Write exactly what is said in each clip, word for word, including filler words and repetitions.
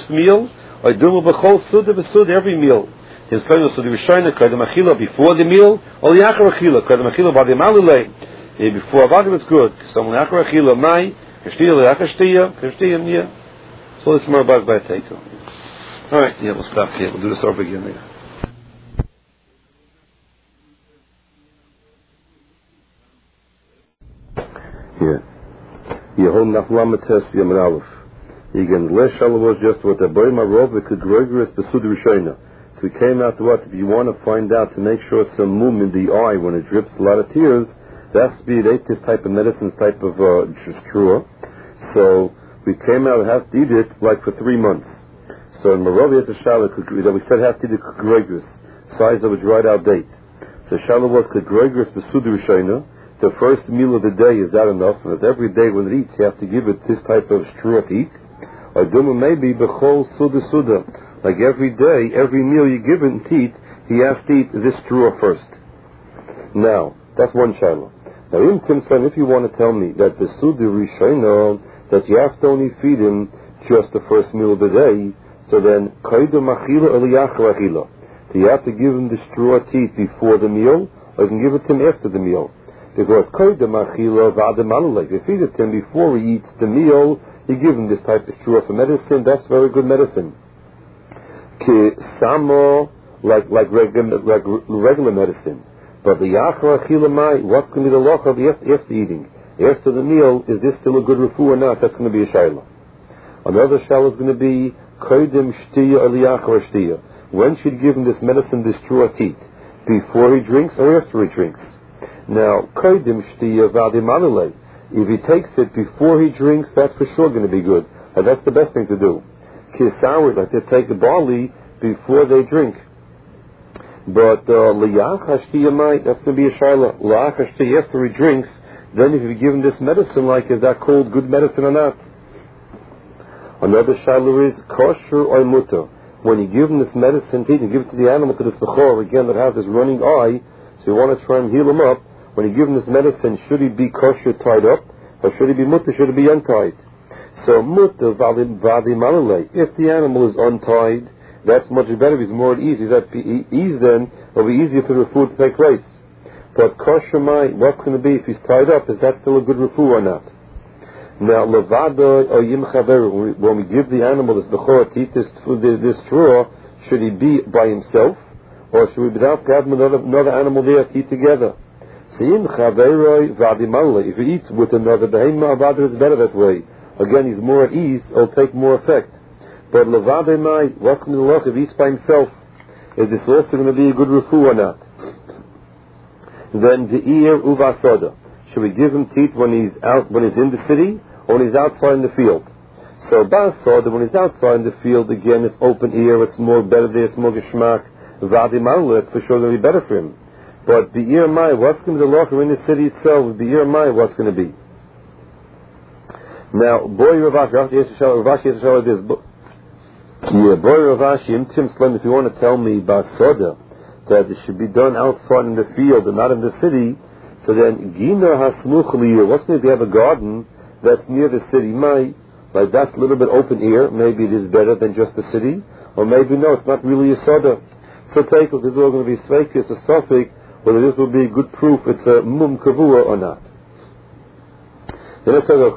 first meal, or Dumu B'chol Suda V'Suda, every meal. Tim Slenu Suda Rishayna, Kodem Achila, before the meal, or Yachar Achila, Kodem Achila, Vadim Alulei, before Vadim is good, Some Yachar Achila, Mai, Kashtiya, Yachar Shtiya, Kashtiya, Nia. So it's more about by Teiko. Alright, yeah, we'll stop here, we'll do this over again later. Yeah. Yehon Nachlamates Yamin Aleph. Again, last Shalom was just what the Boy Marov, the Kudroigris, the Sud Rishayna. So we came out to what? If you want to find out to make sure it's a mum in the eye when it drips a lot of tears, that has to be ate this type of medicine, type of uh, trua. So we came out and have to eat it like for three months. So in Marov has a Shalom that we said have to eat the Kudroigris, size of a dried out date. So Shalom was Kudroigris, the Sud Rishayna. The first meal of the day, is that enough? And as every day when it eats, you have to give it this type of straw to eat. Or duma maybe b'chol suda suda. Like every day, every meal you give it to eat, he has to eat this straw first. Now, that's one shiloh. Now, in Timson, if you want to tell me that the suda rishayna, that you have to only feed him just the first meal of the day, so then, kaidum achila eliyachar achila. Do you have to give him the straw to eat before the meal, or you can give it to him after the meal? Because koydem achila v'adem alulei. If you feed it to him before he eats the meal, you give him this type of straw for medicine. That's very good medicine. Ki samo, like like regular like regular medicine. But the yachar achila mai, what's going to be the loch of after, after eating? After the meal, is this still a good refu or not? That's going to be a shayla. Another shayla is going to be koydem shtiya or yachar shtiya. When should you give him this medicine, this straw to eat? Before he drinks or after he drinks? Now, kodim shtiya vadim alulei. If he takes it before he drinks, that's for sure going to be good. And that's the best thing to do. Kisawi, like to take the barley before they drink. But liyach hashtiya mai, that's going to be a shayla. Liyach hashtiya after he drinks, then if you give him this medicine, like is that called good medicine or not? Another shayla is kosher or mutter. When you give him this medicine, you give it to the animal, to this bechor, again, that has this running eye, so you want to try and heal him up. When you give him this medicine, should he be kosher tied up, or should he be mutter, should he be untied? So mutter vadim alulei. If the animal is untied, that's much better. He's more at ease. He's at ease then. It'll be easier for the food to take place. But kosher mai, what's going to be if he's tied up? Is that still a good refu or not? Now levada or yim chaveru. When we give the animal this bechor to eat this this straw, should he be by himself, or should we have another another animal there to eat together? If he eats with another behemah, it's better that way. Again, he's more at ease, it'll take more effect. But levade mai, what's going to look if he eats by himself? Is this also going to be a good refu or not? Then the ear uvasoda. Should we give him teeth when he's out, when he's in the city, or when he's outside in the field? So basoda, when he's outside in the field, again, it's open ear, it's more better there, it's more geschmack. Vadi malu, it's for sure going to be better for him. But the ear mai, what's going to be the locher in the city itself? The ear mai, what's going to be? Now, boy Ravashi, Ravashi has to show like this. Yeah, boy Ravashi, Tim Slim, if you want to tell me about soda, that it should be done outside in the field and not in the city, so then, Gina hasmuch liyir, what's going to be, have a garden that's near the city, mai, like that's a little bit open air, maybe it is better than just the city, or maybe no, it's not really a soda. So take it, this is all going to be sveikis, a suffix, whether this will be good proof it's a mum kavua or not. Then I said,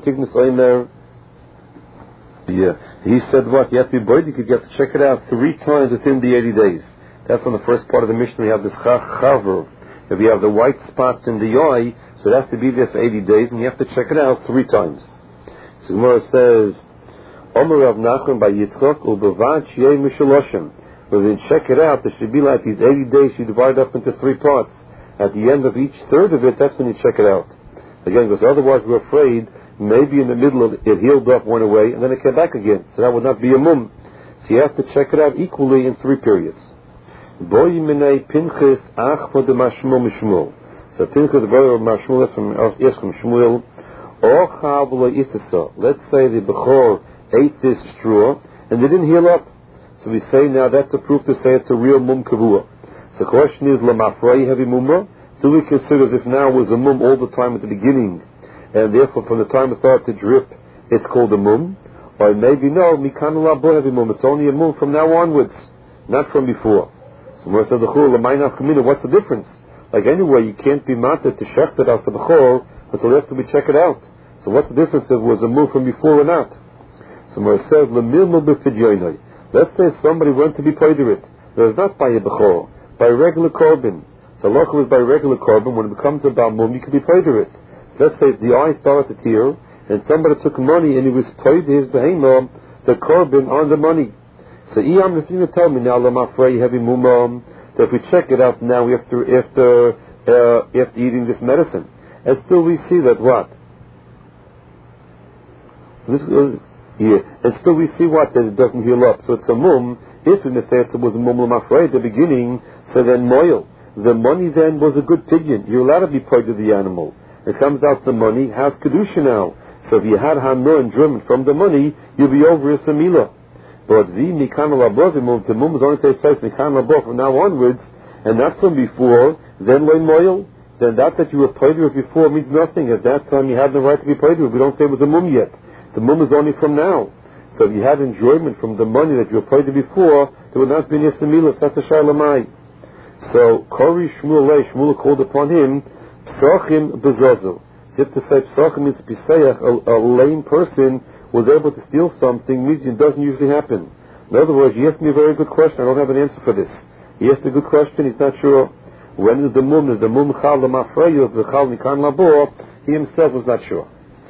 yeah, he said what? You have to be boidik, you have to check it out three times within the eighty days. That's on the first part of the Mishnah. We have this chaver. If you have the white spots in the eye, so it has to be there for eighty days, and you have to check it out three times. So Gemara says, Omer Rav Nachman by Yitzchak, u'bevad sheyeh mishaloshim. When you check it out, there should be like these eighty days, you divide up into three parts. At the end of each third of it, that's when you check it out. Again, because otherwise we're afraid, maybe in the middle of it, it healed up, went away, and then it came back again. So that would not be a mum. So you have to check it out equally in three periods. Boy minei Pinchas ach for the mashmul mishmul. So Pinchas, the brother of Mashmul, is from, is from Shmuel. Let's say the Bechor ate this straw, and they didn't heal up. So we say now that's a proof to say it's a real mum kavua. So the question is, lamafrei heavy mumma? Do we consider as if now it was a mum all the time at the beginning, and therefore from the time it started to drip, it's called a mum? Or maybe no, mikan labo heavy mum. It's only a mum from now onwards, not from before. So Gemara says the chul l'maynaf kamina. What's the difference? Like anyway, you can't be mated to shechted as a bechor until after we check it out. So what's the difference if it was a mum from before or not? So Gemara says l'milmu b'fidyoinoi. Let's say somebody went to be paid it. It was not by a bechor, by a regular korban. So locha was by a regular korban. When it becomes a balmum, you can be paid it. Let's say the eye started to tear, and somebody took money and he was paid his behemah, the korban on the money. So Iyam, if you tell me now, lamafrei heavy mumam, that if we check it out now after after uh, after eating this medicine, and still we see that what? This, uh, yeah, and still we see what that it doesn't heal up. So it's a mum. If in the sense it was a mum lamafrei at the beginning, so then moil. The money then was a good pidyon. You're allowed to be paid to the animal. It comes out the money has kedusha now. So if you had hamno enjoyment from the money, you'll be over a samila. But the mikan labor, the mum is only takes place mikan labor from now onwards, and not from before. Then loy moil. Then that that you were paid to it before means nothing. At that time you had the right to be paid to it. We don't say it was a mum yet. The mum is only from now. So if you had enjoyment from the money that you were paid to before, there would not be any samila. That's a shaylamai. So Kori Shmuel Lei Shmuel called upon him Psachim Bezozel. If to say Psachim is Pisayach, a, a lame person was able to steal something, means it doesn't usually happen. In other words, he asked me a very good question. I don't have an answer for this. He asked a good question. He's not sure. When is the mum? Is the mum chal l'mafreyos v'chal mikan labor? He himself was not sure.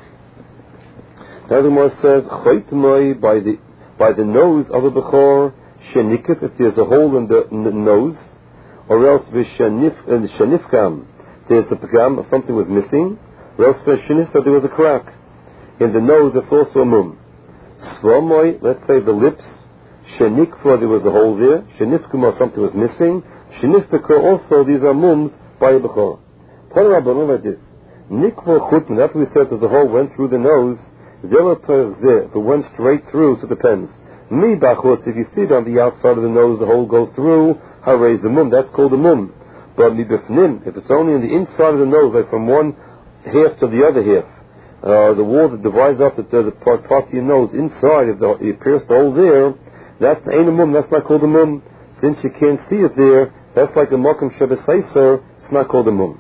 The Gemara says Chaytmai by the by the nose of a bechor shenikif, if there's a hole in the, in the nose. Or else v'shanif and shanifkam, there's a pagam, something was missing. Or else v'shanifka, there was a crack in the nose. That's also a mum. Svomoi, let's say the lips. Shanikva, there was a hole there. Shanifkam, something was missing. Shanifka, also these are mums by a bechor. Tell Rabbanon like this: Nikva chutn. After we said there's a hole went through the nose. If it went straight through, so it depends. Mi bachutz, if you see it on the outside of the nose, the hole goes through. Harei the mum, that's called a mum. But mi bifnim, if it's only on the inside of the nose, like from one half to the other half, uh, the wall that divides up the, the part, part of your nose inside, if the, you pierce the hole there, that's ain't a mum. That's not called a mum. Since you can't see it there, that's like a mokum shebeseiser. It's not called a mum.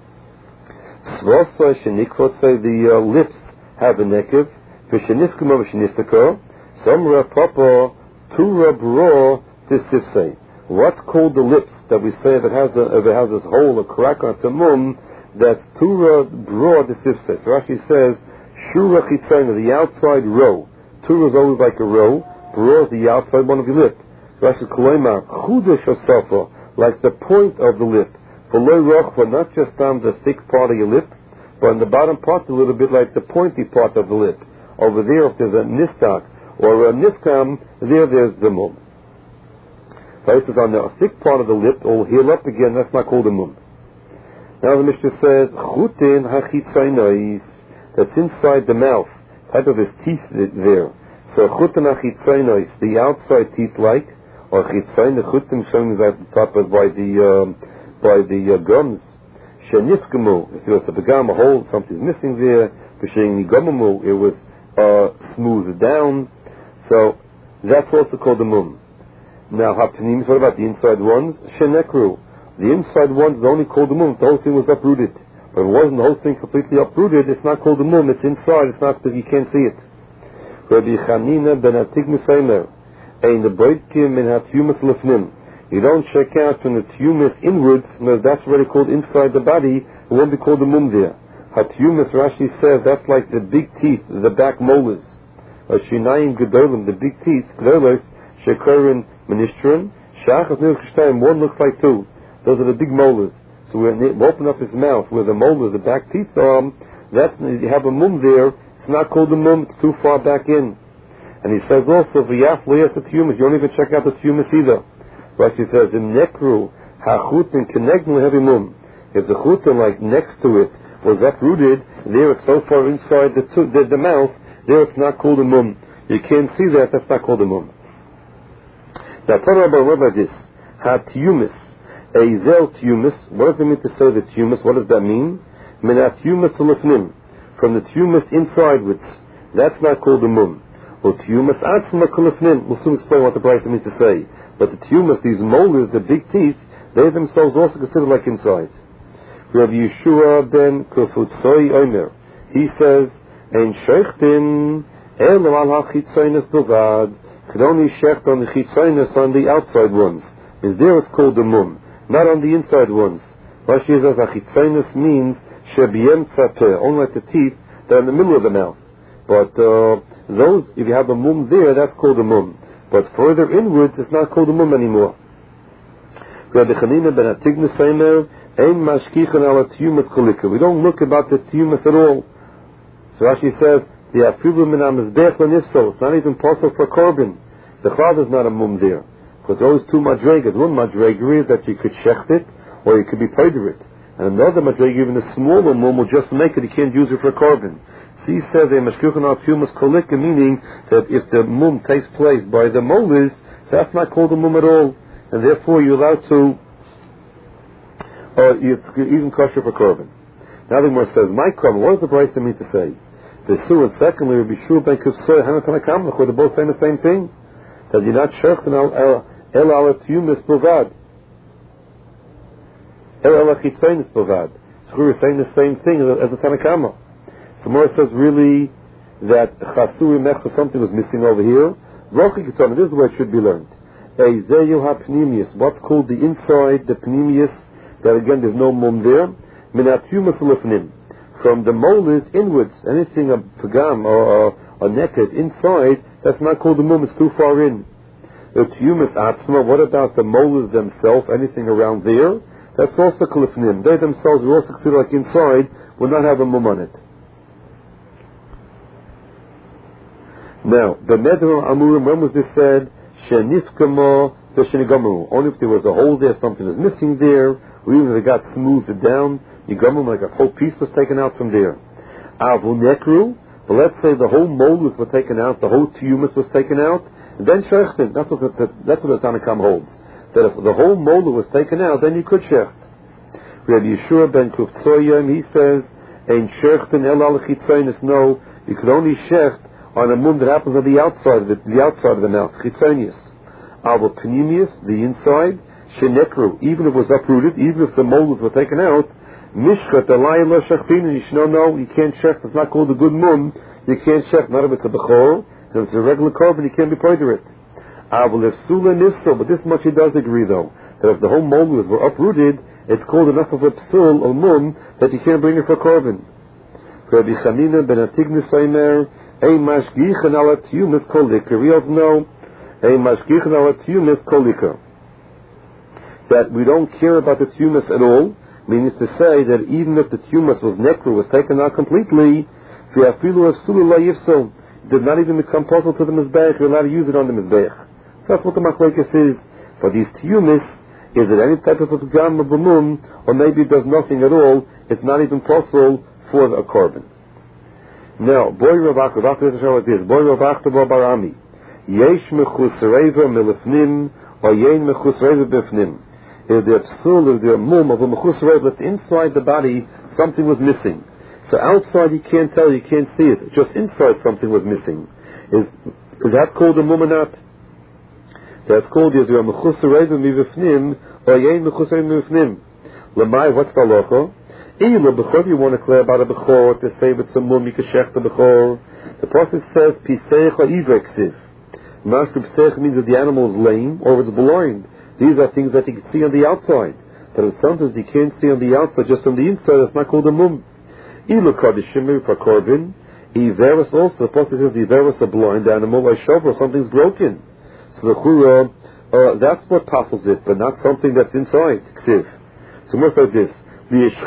Svasa shenikvot, say the uh, lips have a nekev. V'shenifkum v'shenistako. Samra papa tura bro tisifsei. What's called the lips that we say if it has a, if it has this hole, a crack on some mum, that's tura bro tisifsei. So Rashi says shura chitzayna, the outside row. Tura is always like a row. Bro is the outside one of your lip. So Rashi koleima chudesh asafa, like the point of the lip. V'loy rochva, not just on the thick part of your lip, but on the bottom part a little bit like the pointy part of the lip. Over there, if there's a nistak or a nifkam, there there's the mum. If it's on the thick part of the lip, it will heal up again. That's not called a mum. Now the Mishnah says chutin hachitzaynois, that's inside the mouth, type of his teeth there. So chutin hachitzaynois, the outside teeth like, or chitzayn, the chutin showing that top of by the um, by the uh, gums. Shenifkamu, if there was a begam, a hole, something's missing there. B'shein nigomamu, it was uh, smoothed down. So that's also called a mum. Now hapnims, what about the inside ones? Shenekru, the inside ones is only called a mum. The whole thing was uprooted. But if it wasn't the whole thing completely uprooted, it's not called a mum. It's inside. It's not because you can't see it. Rabbi Chanina ben Atig Misaymer, ein boitkim min hatumas lefnim. You don't check out from the tumus inwards, no, that's already called inside the body. It won't be called a mum there. Hatumas, Rashi says, that's like the big teeth, the back molars. Shinayim gedolim, the big teeth, gedolos, shekorin ministrin, shachat nirchshtayim, one looks like two. Those are the big molars. So when they open up his mouth, where the molars, the back teeth are, that's, you have a mum there, it's not called a mum, it's too far back in. And he says also, v'yaf loyas tumas, you don't even check out the tumas either. Rashi says, im nekru, ha'chutin kenegnu heavy mum. If the chutin, like next to it, was uprooted, there it's so far inside the, tu- the, the mouth, there it's not called a mum. You can't see that, that's not called a mum. Now, tell me about what about this. Ha-tiumis. Eizel tiumis. What does it mean to say the tiumis? What does that mean? Minat tiumis ulefnim. From the tiumis insidewards. That's not called a mum. Well, tiyumas atzma kulifnim. We'll soon explain what the Brisa means to say. But the tiyumas, these molars, the big teeth, they themselves also considered like inside. Rabbi Yeshua ben Kufutzoi Omer, he says, Ein shechtin elo al ha-chitzoinus bilvad, could only shecht on the chitzoinus, on the outside ones. Is there is called the mum, not on the inside ones. Rashi says ha-chitzoinus means shebiyem tzapeh, only like the teeth that are in the middle of the mouth. But uh, those, if you have a mum there, that's called a mum. But further inwards, it's not called a mum anymore. Rabbi Chanina ben Atigna Seimer, Ein mashkichan ala tiyumas kolika. We don't look about the tiyumas at all. So Rashi says, the afilu min ha-mizbech l'niso. It's not even possible for korban. The father's not a mum there. Because those two madregas, one madrega is that you could shecht it, or you could be paid it. And another madrega, even a smaller mum, will just make it, you can't use it for korban. So he says, Ein mashkichan ala tiyumas kolika, meaning that if the mum takes place by the molars, so that's not called a mum at all. And therefore you're allowed to or it's even kosher for korban. Now the Gemara says, my korban, what does the Brisa mean to say? The Su, and secondly, Rabbi Shua ben Kufsoy, Hanatan HaKamach, where they're both saying the same thing. That you're not shechten el ala tiyumis bovad. El ala chitzonis bovad. So we're saying the same thing as the Tanakama. So Gemara says really that chasuri mechsa, something was missing over here. Rochi kitzon, this is the way it should be learned. Eizeyu ha-pnimius, what's called the inside, the pnimius, that again there's no mum there. Minatiyumas lefnim, from the molars inwards, anything a pagam or a naked inside, that's not called the mum, it's too far in. The tiyumas atzma, what about the molars themselves, anything around there? That's also klifnim. They themselves are also considered like inside, will not have a mum on it. Now, the Neder Amurim, when was this said? Shenifkama v'shenigamu. Only if there was a hole there, something was missing there, or even if it got smoothed down, yigamu, like a whole piece was taken out from there. Avu nekru, but let's say the whole molars were taken out, the whole tiyumas was taken out, and then shechten. That's what the, that's what the Tanakam holds. That if the whole molar was taken out, then you could shecht. Rabbi Yeshua ben Kuftzoyim, he says, Ein shechten el al chitzonis. No, you could only shecht on a mum that happens on the outside of the, the outside of the mouth, chitzonius. Avu pnimius, the inside, shenekru, even if it was uprooted, even if the molars were taken out, mishchat alayim lo shechtin, you should know, no, you can't shecht, it's not called a good mum, you can't shecht, not if it's a bechor, if it's a regular korban, you can't be paid for it. Avu lefsula nisso, but this much he does agree though, that if the whole molars were uprooted, it's called enough of a psul, or mum, that you can't bring it for korban. Rabbi Chanina ben Atigna Seimer, Ein mashgichan ala tiyumas kolika. We also know Ein mashgichan ala tiyumas kolika, that we don't care about the tiyumas at all, means to say that even if the tiyumas was nekru, was taken out completely, v'afilu afsulu la yifso, it did not even become possible to the mizbeach, you're allowed to use it on the mizbeach. That's what the machlokes is. For these tiyumas, is it any type of a pagam of a mum, or maybe it does nothing at all, it's not even possible for a korban. Now, boy Ravach, Ravach is like this. Boy Ravach Tabo Barami. Yesh mechusreva milifnim, or yein mechusreva bifnim. If the psul, if the mum of a mechusreva that's inside the body, something was missing. So outside you can't tell, you can't see it. Just inside something was missing. Is is that called a mum or not? That's called is there mechusreva mivifnim, or yein mechusreva mivifnim. Lamai, what's the halacha? If you want to clear about a bechor, to say with some mum, you can shecht a bechor. The prophet says, Piseich or ivreksiv. Master Piseich means that the animal is lame or it's blind. These are things that you can see on the outside. But if sometimes you can't see on the outside, just on the inside, that's not called a mum. Ilu kadishimir for korban. Iveris also, the prophet says, Iveris a blind animal, or shover, something's broken. So the chura, uh, that's what passes it, but not something that's inside. Ksiv. So much like this. True. If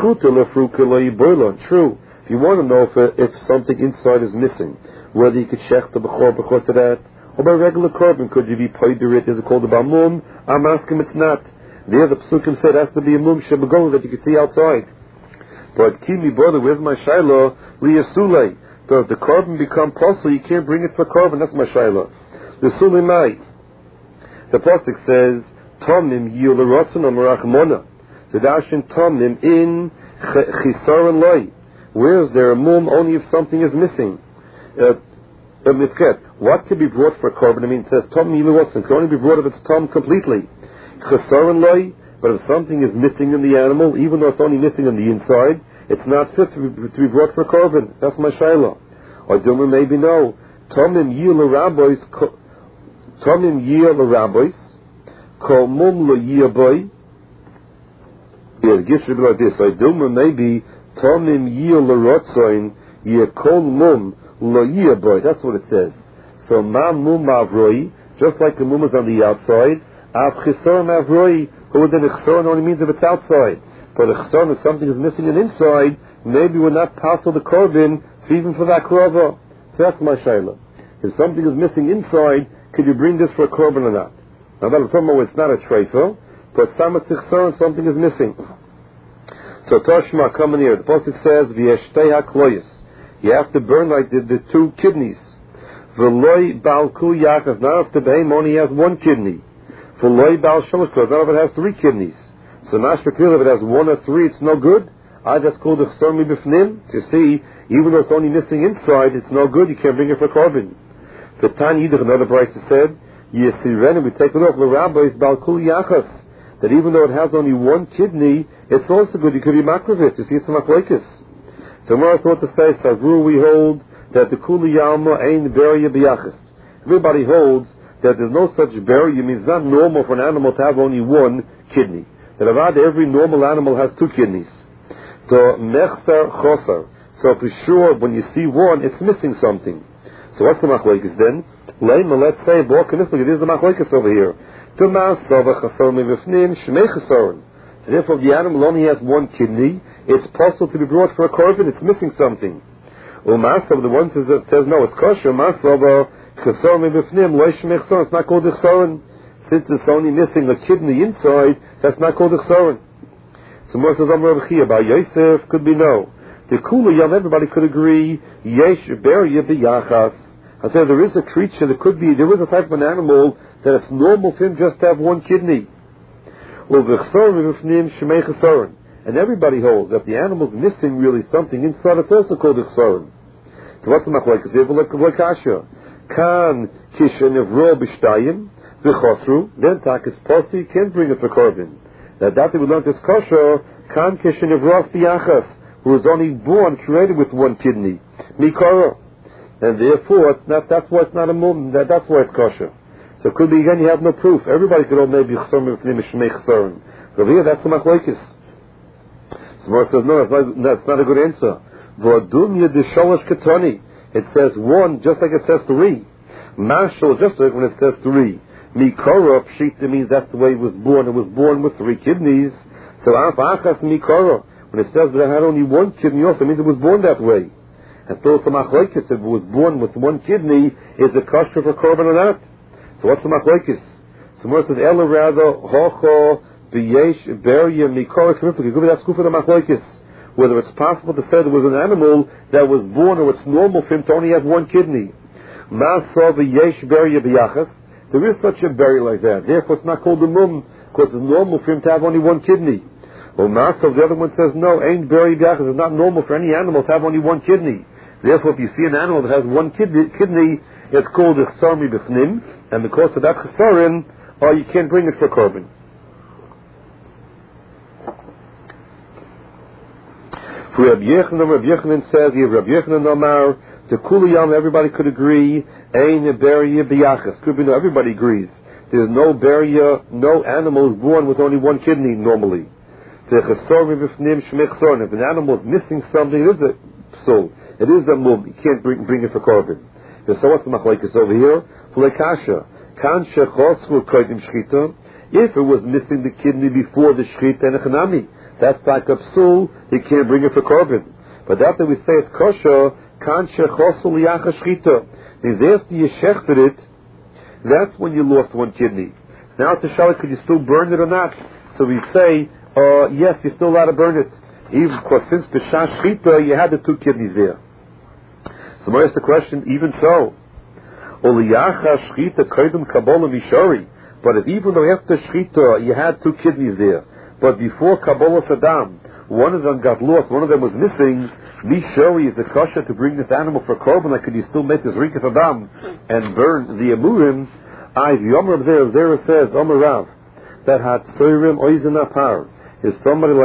you want to know if, uh, if something inside is missing, whether you could shecht the bechor because of that, or by regular korban, could you be paid to it? Is it called a bamum? I'm asking it's not. The other psukim said it has to be a mum shebegon that you can see outside. But kimi brother, where's my shaila? Liyasule. So if the korban become possible, you can't bring it for korban. That's my shaila. The sulimai. The pasuk says, Tomim yil rotzen amarachmona. The dashin tomnim in chisaron loy. Where is there a mum only if something is missing? Uh, What can be brought for a korban? I mean, it says tom yiluos, and can only be brought if it's tom completely. Chesaron loy, but if something is missing in the animal, even though it's only missing on the inside, it's not fit to be, to be brought for a korban. That's my shayla. Or Dummer maybe no. Tomim yil rabbis, tomim yil rabbis, kol mum lo yiaboy. Yeah, the gift should be like this. Or Dummer maybe tomim yil rotzoin, ye kol mum lo yiaboy. That's what it says. So ma mum avroi, just like the mum is on the outside, av chisaron avroi, who then chisaron only means if it's outside. But if chisaron is something is missing on inside, maybe we're not passing the korban, even for that korban. So that's my shayla. If something is missing inside, could you bring this for a korban or not? Now that I'm talking about, it's not a treifel, but samat chisaron, something is missing. So Toshma coming here, the pasuk says, v'yeshtei hakloyis. You have to burn like the, the two kidneys. V'loi bal ku yaakov, not if the behem only has one kidney. V'loi bal shalosh kos, not if it has three kidneys. So Mashra Klil, if it has one or three, it's no good. I just called the chsar mi b'fnim. You see, even though it's only missing inside, it's no good. You can't bring it for korban. The Tan Yidich, another price said, Yesiren, we take it off the rabbis bal ku yachas, that even though it has only one kidney, it's also good. You could be makrovit. You see, it's a machlokes. So more I thought to say, Savru, we hold that the kuli yalma ain beria biyachas. Everybody holds that there's no such beria. Means it's not normal for an animal to have only one kidney. That about every normal animal has two kidneys. So mechsar chosar. So for sure, when you see one, it's missing something. So what's the machlokes then? Leima, let's say, it is the machlokes over here. So therefore, if the animal only has one kidney, it's possible to be brought for a korban. It's missing something. Umasav, the one says, says no, it's kosher. Umasav, it's not called chsaron. Since it's only missing a kidney inside, that's not called chsaron. So more says, Amar Rabbi Chia, about Yosef, could be no. The kula yam, everybody could agree, yesh beria biyachas. I said there is a creature, there could be, there is a type of an animal that it's normal for him just to have one kidney. And everybody holds that the animal's missing really something inside, it's also called chsaron. So what's the machlokes? Kan kisha nevro b'shtayim v'chosru, then takis posi can't bring it for korban. Now that we learned is kosher. Kan kisha nevro b'yachas, who was only born created with one kidney, mikara, and therefore it's not. That's why it's not a mum. That, that's why it's kosher. So it could be again you have no proof. Everybody could hold maybe chsaron b'fnim shmei chsaron. But here that's the machlokes. So Mor says no, that's not, that's not a good answer. V'adumya d'shalosh ketoni. It says one, just like it says three. Mashal, just like when it says three. Mikora, pshita means that's the way it was born. It was born with three kidneys. So af achas mikora. When it says that it had only one kidney, also means it was born that way. And so some machlokes, if it was born with one kidney, is it kosher for korban or not? So what's the machlokes? So more says ela rather hocho b'yesh beria mikora. Give me that school for the machlokes. Whether it's possible to say there was an animal that was born, or it's normal for him to only have one kidney. Masov yesh beria b'yachas. There is such a berry like that. Therefore, it's not called a mum, because it's normal for him to have only one kidney. Well, Masov, the other one says no, ain't beria b'yachas. It's not normal for any animal to have only one kidney. Therefore, if you see an animal that has one kidney, kidney it's called a chsar mi b'fnim, and because of that chsaron, oh, you can't bring it for korban. For Rabbi Yechanan, Rabbi Yechanan says, you have Rabbi Yechanan Omar, the Kuliyam, everybody could agree, Ein Beria B'yachas. Could be no, everybody agrees. There's no Beria, no animal is born with only one kidney normally. The Chesor Mibifnim Shmech. If an animal is missing something, it is a soul. It is a mum. You can't bring, bring it for korban. So what's the machlokes over here? Fulekasha. Kan Shechosru Kodim Shchita. If it was missing the kidney before the Shchita and Echanami, that's like a psul, he can't bring it for korban. But after we say it's kosher, kan shechosul liyacha shchita, means after you shechted it, that's when you lost one kidney. Now it's a shalit, could you still burn it or not? So we say, uh, yes, you're still allowed to burn it. Even because since the shah shchita, you had the two kidneys there. So more is the question, even so, uliyacha shchita koydem kabola mishori. But if even though after shchita, you had two kidneys there, but before Kabbalah Saddam, one of them got lost, one of them was missing, Mishori is a kasha to bring this animal for korban. Like, could you still make this rikas adam and burn the amurim? I Yomer there there says Omer Rav that had soirim oizen apar is somebody like